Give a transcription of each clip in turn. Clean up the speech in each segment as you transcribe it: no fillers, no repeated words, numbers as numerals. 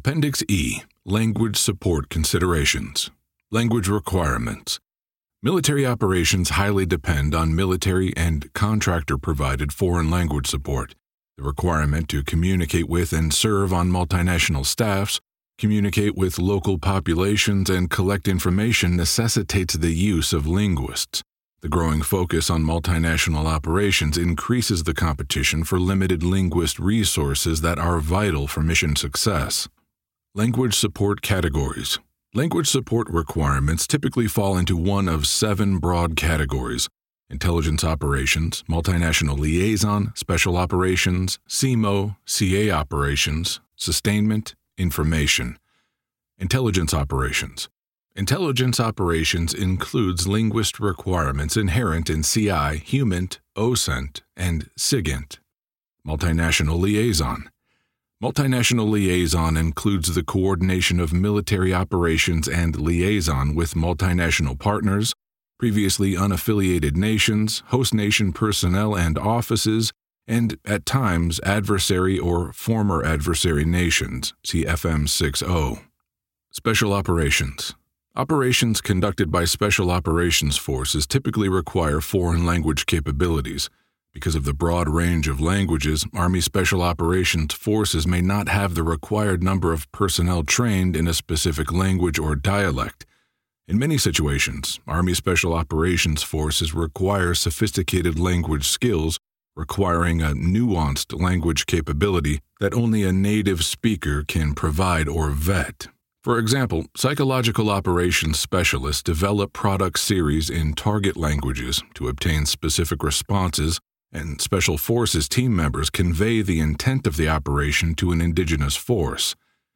Appendix E, Language Support Considerations. Language Requirements. Military operations highly depend on military and contractor-provided foreign language support. The requirement to communicate with and serve on multinational staffs, communicate with local populations, and collect information necessitates the use of linguists. The growing focus on multinational operations increases the competition for limited linguist resources that are vital for mission success. Language support categories. Language support requirements typically fall into one of 7 broad categories: intelligence operations, multinational liaison, special operations, CMO, CA operations, sustainment, information. Intelligence operations. Intelligence operations includes linguist requirements inherent in CI, HUMINT, OSINT, and SIGINT. Multinational liaison. Multinational liaison includes the coordination of military operations and liaison with multinational partners, previously unaffiliated nations, host nation personnel and offices, and, at times, adversary or former adversary nations, see FM 6.0. Special operations. Operations conducted by Special Operations Forces typically require foreign language capabilities. Because of the broad range of languages, Army Special Operations Forces may not have the required number of personnel trained in a specific language or dialect. In many situations, Army Special Operations Forces require sophisticated language skills, requiring a nuanced language capability that only a native speaker can provide or vet. For example, psychological operations specialists develop product series in target languages to obtain specific responses, and Special Forces team members convey the intent of the operation to an indigenous force.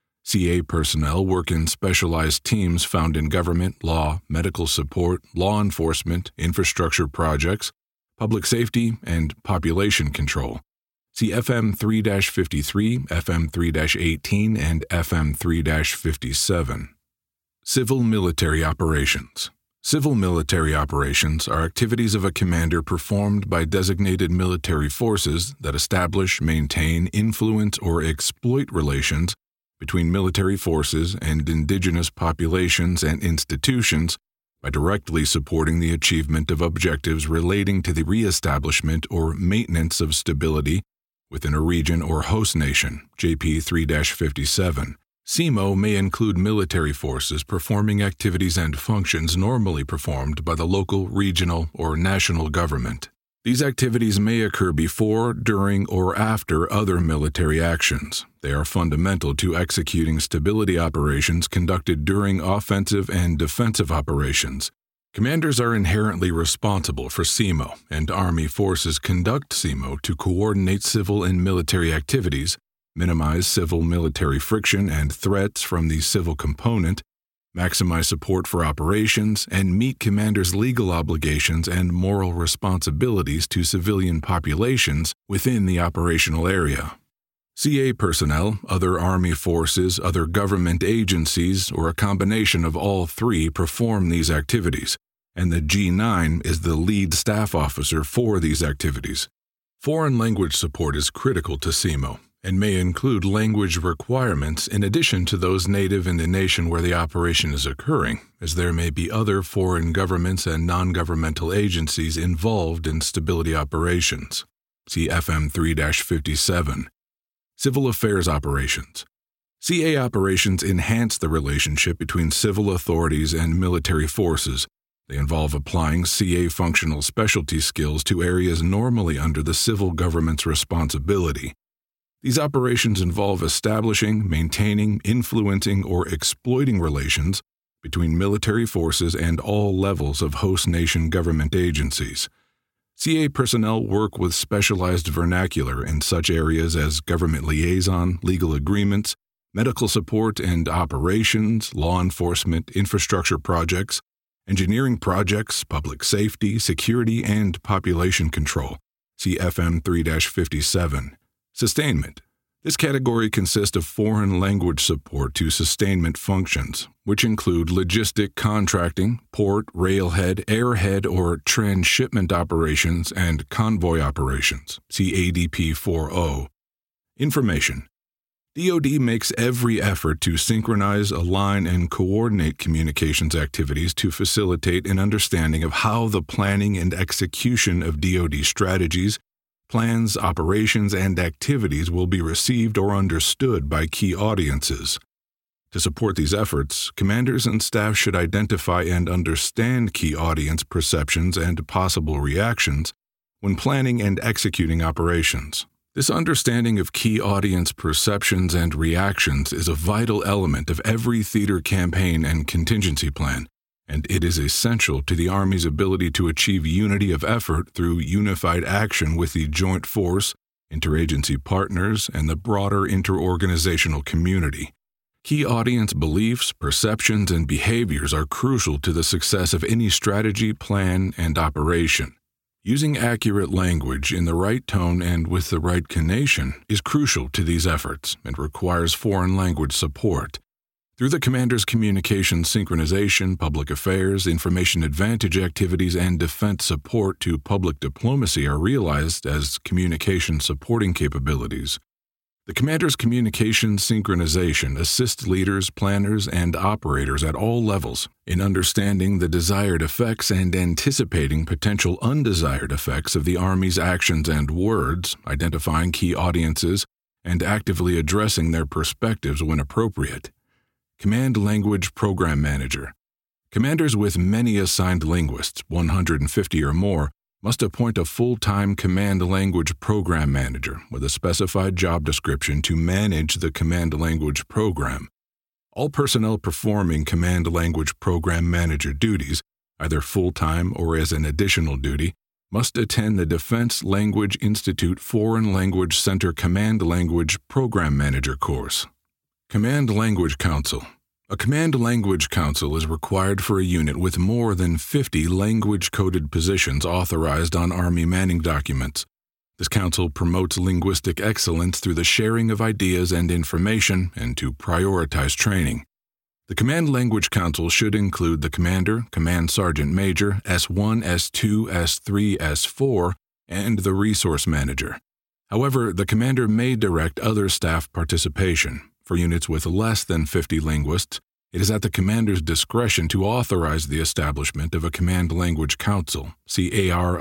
CA personnel work in specialized teams found in government, law, medical support, law enforcement, infrastructure projects, public safety, and population control. See FM 3-53, FM 3-18, and FM 3-57. Civil military operations. Civil military operations are activities of a commander performed by designated military forces that establish, maintain, influence, or exploit relations between military forces and indigenous populations and institutions by directly supporting the achievement of objectives relating to the reestablishment or maintenance of stability within a region or host nation, JP 3-57. CMO may include military forces performing activities and functions normally performed by the local, regional, or national government. These activities may occur before, during, or after other military actions. They are fundamental to executing stability operations conducted during offensive and defensive operations. Commanders are inherently responsible for CMO, and Army forces conduct CMO to coordinate civil and military activities, minimize civil-military friction and threats from the civil component, maximize support for operations, and meet commanders' legal obligations and moral responsibilities to civilian populations within the operational area. CA personnel, other Army forces, other government agencies, or a combination of all 3 perform these activities, and the G9 is the lead staff officer for these activities. Foreign language support is critical to CMO and may include language requirements in addition to those native in the nation where the operation is occurring, as there may be other foreign governments and non-governmental agencies involved in stability operations. See FM 3-57. Civil affairs operations. CA operations enhance the relationship between civil authorities and military forces. They involve applying CA functional specialty skills to areas normally under the civil government's responsibility. These operations involve establishing, maintaining, influencing, or exploiting relations between military forces and all levels of host nation government agencies. CA personnel work with specialized vernacular in such areas as government liaison, legal agreements, medical support and operations, law enforcement, infrastructure projects, engineering projects, public safety, security, and population control. See FM 3-57. Sustainment. This category consists of foreign language support to sustainment functions, which include logistic contracting, port, railhead, airhead, or transshipment operations, and convoy operations. See ADP 4.0. Information. DoD makes every effort to synchronize, align, and coordinate communications activities to facilitate an understanding of how the planning and execution of DoD strategies, plans, operations, and activities will be received or understood by key audiences. To support these efforts, commanders and staff should identify and understand key audience perceptions and possible reactions when planning and executing operations. This understanding of key audience perceptions and reactions is a vital element of every theater campaign and contingency plan, and it is essential to the Army's ability to achieve unity of effort through unified action with the Joint Force, interagency partners, and the broader interorganizational community. Key audience beliefs, perceptions, and behaviors are crucial to the success of any strategy, plan, and operation. Using accurate language in the right tone and with the right connotation is crucial to these efforts and requires foreign language support. Through the commander's communication synchronization, public affairs, information advantage activities, and defense support to public diplomacy are realized as communication supporting capabilities. The commander's communication synchronization assists leaders, planners, and operators at all levels in understanding the desired effects and anticipating potential undesired effects of the Army's actions and words, identifying key audiences, and actively addressing their perspectives when appropriate. Command Language Program Manager. Commanders with many assigned linguists, 150 or more, must appoint a full-time Command Language Program Manager with a specified job description to manage the Command Language Program. All personnel performing Command Language Program Manager duties, either full-time or as an additional duty, must attend the Defense Language Institute Foreign Language Center Command Language Program Manager course. Command Language Council. A Command Language Council is required for a unit with more than 50 language-coded positions authorized on Army manning documents. This council promotes linguistic excellence through the sharing of ideas and information and to prioritize training. The Command Language Council should include the Commander, Command Sergeant Major, S1, S2, S3, S4, and the Resource Manager. However, the Commander may direct other staff participation. For units with less than 50 linguists, it is at the Commander's discretion to authorize the establishment of a Command Language Council, see AR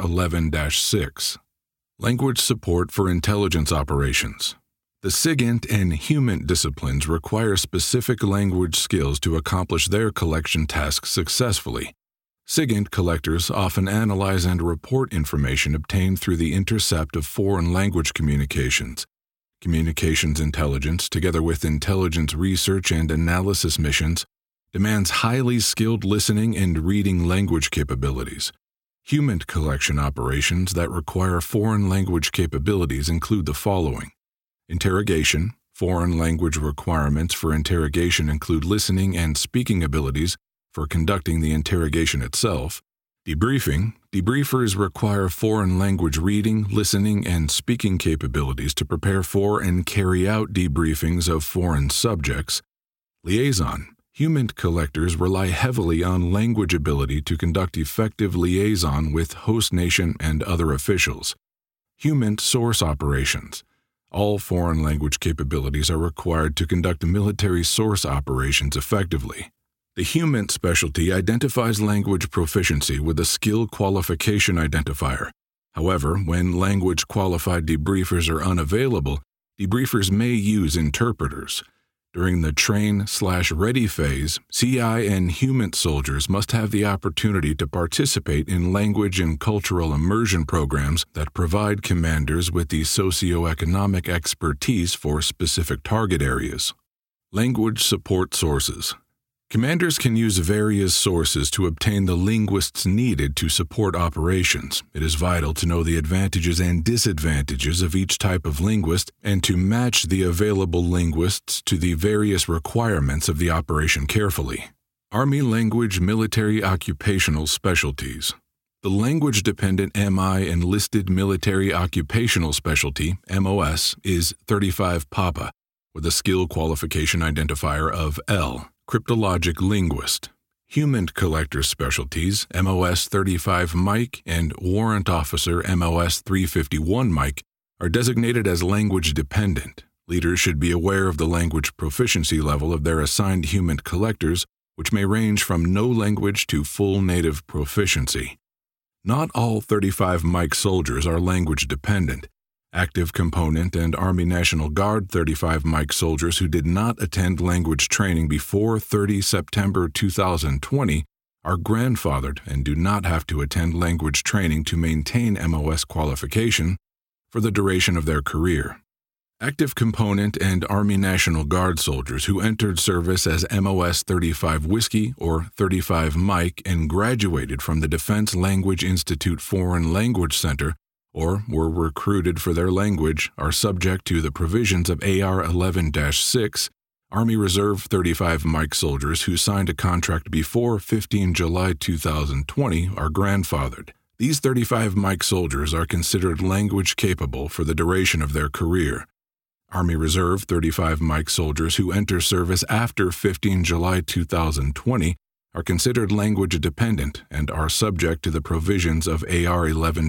11-6. Language Support for Intelligence Operations. The SIGINT and HUMINT disciplines require specific language skills to accomplish their collection tasks successfully. SIGINT collectors often analyze and report information obtained through the intercept of foreign language communications. Communications intelligence, together with intelligence research and analysis missions, demands highly skilled listening and reading language capabilities. HUMINT collection operations that require foreign language capabilities include the following: interrogation. Foreign language requirements for interrogation include listening and speaking abilities for conducting the interrogation itself. Debriefing. Debriefers require foreign language reading, listening, and speaking capabilities to prepare for and carry out debriefings of foreign subjects. Liaison. HUMINT collectors rely heavily on language ability to conduct effective liaison with host nation and other officials. HUMINT source operations. All foreign language capabilities are required to conduct military source operations effectively. The HUMINT specialty identifies language proficiency with a skill qualification identifier. However, when language-qualified debriefers are unavailable, debriefers may use interpreters. During the train/ready phase, CI and HUMINT soldiers must have the opportunity to participate in language and cultural immersion programs that provide commanders with the socioeconomic expertise for specific target areas. Language support sources. Commanders can use various sources to obtain the linguists needed to support operations. It is vital to know the advantages and disadvantages of each type of linguist and to match the available linguists to the various requirements of the operation carefully. Army Language Military Occupational Specialties. The language-dependent MI Enlisted Military Occupational Specialty, MOS, is 35 PAPA, with a skill qualification identifier of L. Cryptologic Linguist. HUMINT Collector Specialties, MOS 35 Mike, and Warrant Officer MOS 351 Mike, are designated as language-dependent. Leaders should be aware of the language proficiency level of their assigned human collectors, which may range from no language to full native proficiency. Not all 35 Mike soldiers are language dependent. Active component and Army National Guard 35 Mike soldiers who did not attend language training before 30 September 2020 are grandfathered and do not have to attend language training to maintain MOS qualification for the duration of their career. Active component and Army National Guard soldiers who entered service as MOS 35 Whiskey or 35 Mike and graduated from the Defense Language Institute Foreign Language Center or were recruited for their language are subject to the provisions of AR 11-6. Army Reserve 35 Mike soldiers who signed a contract before 15 July 2020 are grandfathered. These 35 Mike soldiers are considered language capable for the duration of their career. Army Reserve 35 Mike soldiers who enter service after 15 July 2020 are considered language dependent and are subject to the provisions of AR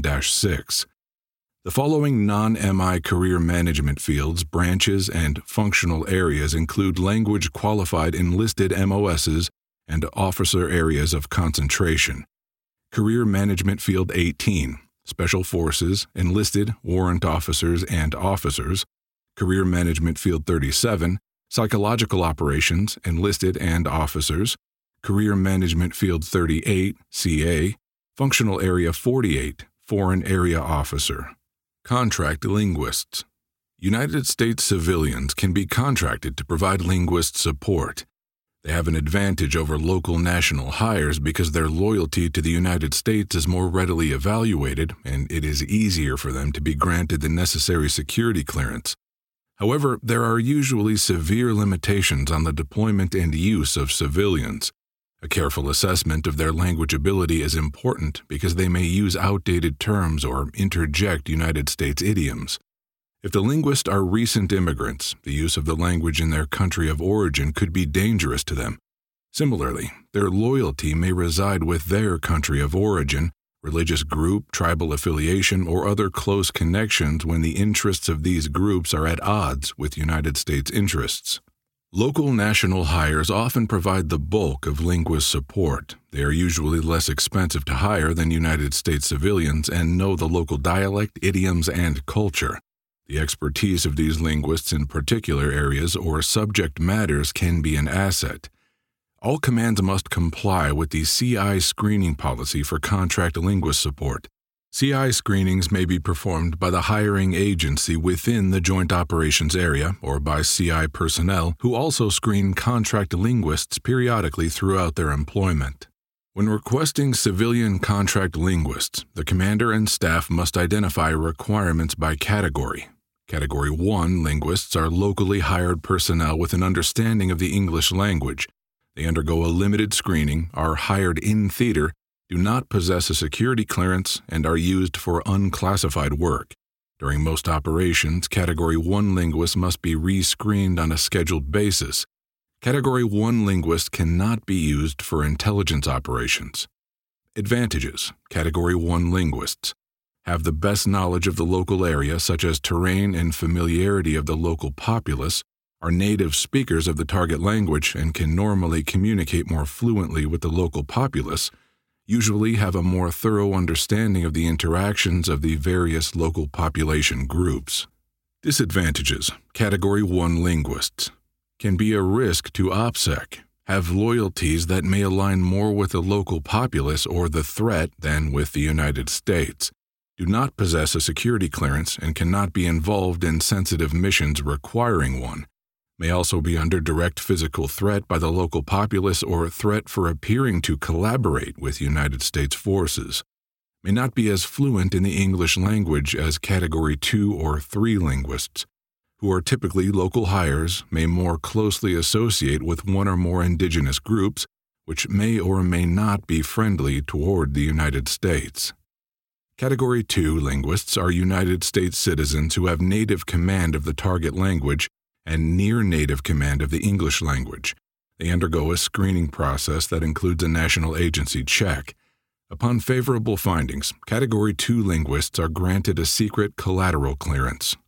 11-6. The following non-MI career management fields, branches, and functional areas include language qualified enlisted MOSs and officer areas of concentration. Career Management Field 18, Special Forces, Enlisted, Warrant Officers and Officers. Career Management Field 37, Psychological Operations, Enlisted and Officers. Career Management Field 38, CA. Functional Area 48, Foreign Area Officer. Contract linguists. United States civilians can be contracted to provide linguist support. They have an advantage over local national hires because their loyalty to the United States is more readily evaluated and it is easier for them to be granted the necessary security clearance. However, there are usually severe limitations on the deployment and use of civilians. A careful assessment of their language ability is important because they may use outdated terms or interject United States idioms. If the linguists are recent immigrants, the use of the language in their country of origin could be dangerous to them. Similarly, their loyalty may reside with their country of origin, religious group, tribal affiliation, or other close connections when the interests of these groups are at odds with United States interests. Local national hires often provide the bulk of linguist support. They are usually less expensive to hire than United States civilians and know the local dialect, idioms, and culture. The expertise of these linguists in particular areas or subject matters can be an asset. All commands must comply with the CI screening policy for contract linguist support. CI screenings may be performed by the hiring agency within the Joint Operations Area or by CI personnel who also screen contract linguists periodically throughout their employment. When requesting civilian contract linguists, the commander and staff must identify requirements by category. Category 1 linguists are locally hired personnel with an understanding of the English language. They undergo a limited screening, are hired in theater, do not possess a security clearance, and are used for unclassified work. During most operations, Category 1 linguists must be re-screened on a scheduled basis. Category 1 linguists cannot be used for intelligence operations. Advantages: Category 1 linguists have the best knowledge of the local area, such as terrain and familiarity of the local populace, are native speakers of the target language and can normally communicate more fluently with the local populace, usually have a more thorough understanding of the interactions of the various local population groups. Disadvantages: Category 1 linguists can be a risk to OPSEC, have loyalties that may align more with the local populace or the threat than with the United States, do not possess a security clearance and cannot be involved in sensitive missions requiring one, may also be under direct physical threat by the local populace or threat for appearing to collaborate with United States forces, may not be as fluent in the English language as Category 2 or 3 linguists, who are typically local hires, may more closely associate with one or more indigenous groups, which may or may not be friendly toward the United States. Category 2 linguists are United States citizens who have native command of the target language and near-native command of the English language. They undergo a screening process that includes a national agency check. Upon favorable findings, Category 2 linguists are granted a secret collateral clearance.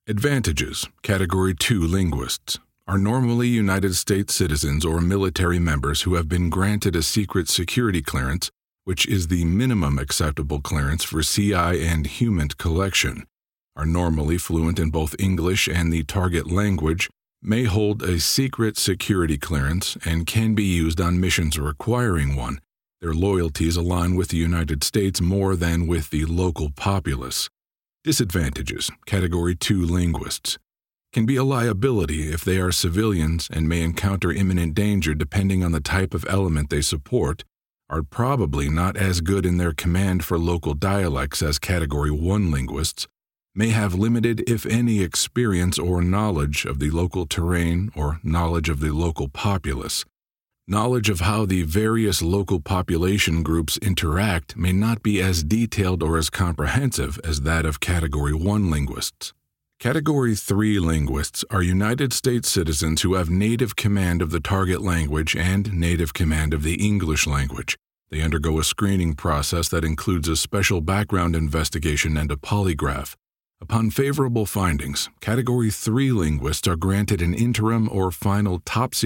Advantages: Category 2 linguists are normally United States citizens or military members who have been granted a secret security clearance, which is the minimum acceptable clearance for CI and human collection, are normally fluent in both English and the target language, may hold a secret security clearance, and can be used on missions requiring one. Their loyalties align with the United States more than with the local populace. Disadvantages: Category 2 linguists can be a liability if they are civilians and may encounter imminent danger depending on the type of element they support, are probably not as good in their command for local dialects as Category 1 linguists, may have limited, if any, experience or knowledge of the local terrain or knowledge of the local populace. Knowledge of how the various local population groups interact may not be as detailed or as comprehensive as that of Category 1 linguists. Category 3 linguists are United States citizens who have native command of the target language and native command of the English language. They undergo a screening process that includes a special background investigation and a polygraph. Upon favorable findings, Category 3 linguists are granted an interim or final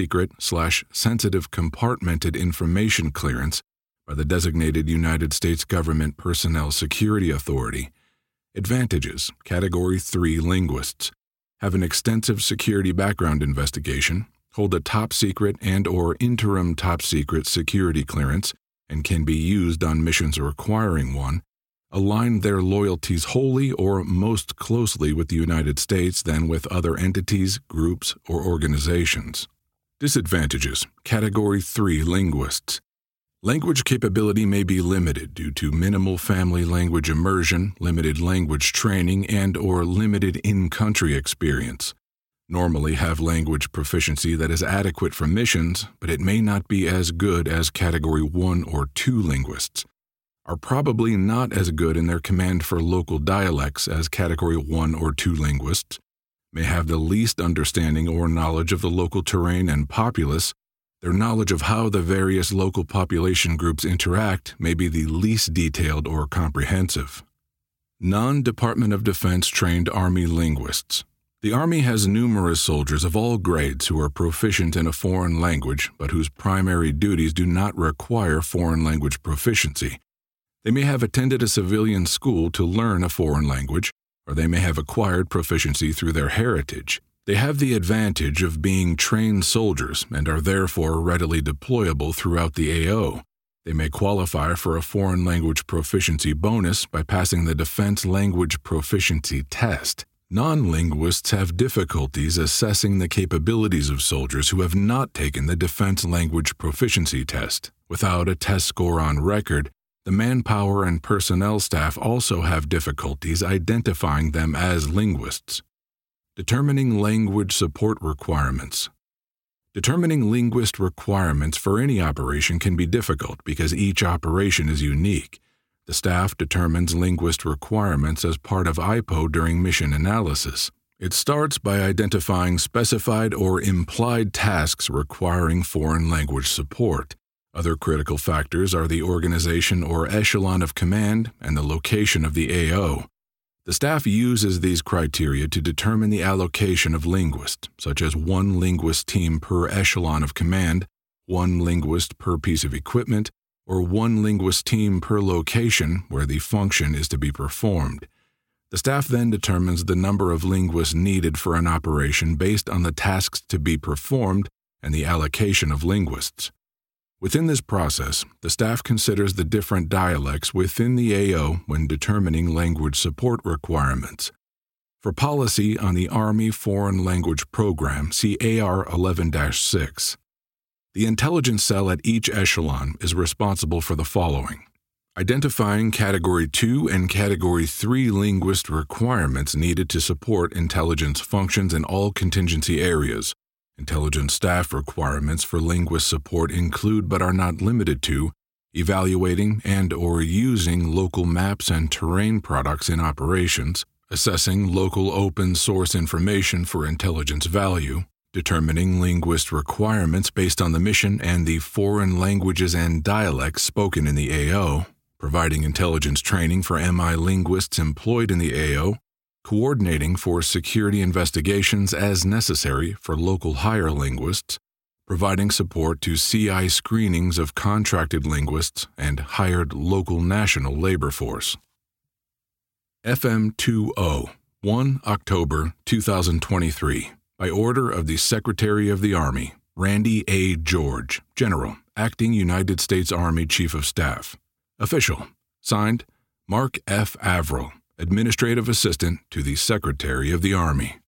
top-secret/sensitive compartmented information clearance by the designated United States Government Personnel Security Authority. Advantages: Category 3 linguists have an extensive security background investigation, hold a top-secret and/or interim top-secret security clearance, and can be used on missions requiring one, align their loyalties wholly or most closely with the United States than with other entities, groups, or organizations. Disadvantages: Category 3 linguists. Language capability may be limited due to minimal family language immersion, limited language training, and/or limited in-country experience. Normally have language proficiency that is adequate for missions, but it may not be as good as Category 1 or 2 linguists. Are probably not as good in their command for local dialects as Category 1 or 2 linguists, may have the least understanding or knowledge of the local terrain and populace. Their knowledge of how the various local population groups interact may be the least detailed or comprehensive. Non-Department of Defense trained Army linguists. The Army has numerous soldiers of all grades who are proficient in a foreign language but whose primary duties do not require foreign language proficiency. They may have attended a civilian school to learn a foreign language, or they may have acquired proficiency through their heritage. They have the advantage of being trained soldiers and are therefore readily deployable throughout the AO. They may qualify for a foreign language proficiency bonus by passing the Defense Language Proficiency Test. Non-linguists have difficulties assessing the capabilities of soldiers who have not taken the Defense Language Proficiency Test. Without a test score on record, the manpower and personnel staff also have difficulties identifying them as linguists. Determining language support requirements. Determining linguist requirements for any operation can be difficult because each operation is unique. The staff determines linguist requirements as part of IPO during mission analysis. It starts by identifying specified or implied tasks requiring foreign language support. Other critical factors are the organization or echelon of command and the location of the AO. The staff uses these criteria to determine the allocation of linguists, such as one linguist team per echelon of command, one linguist per piece of equipment, or one linguist team per location where the function is to be performed. The staff then determines the number of linguists needed for an operation based on the tasks to be performed and the allocation of linguists. Within this process, the staff considers the different dialects within the AO when determining language support requirements. For policy on the Army Foreign Language Program, see AR 11-6. The intelligence cell at each echelon is responsible for the following: identifying Category 2 and Category 3 linguist requirements needed to support intelligence functions in all contingency areas. Intelligence staff requirements for linguist support include but are not limited to evaluating and/or using local maps and terrain products in operations, assessing local open source information for intelligence value, determining linguist requirements based on the mission and the foreign languages and dialects spoken in the AO, providing intelligence training for MI linguists employed in the AO, coordinating for security investigations as necessary for local hire linguists, providing support to CI screenings of contracted linguists and hired local national labor force. FM 20, 1 October 2023, by order of the Secretary of the Army, Randy A. George, General, Acting United States Army Chief of Staff. Official. Signed, Mark F. Averill, Administrative Assistant to the Secretary of the Army.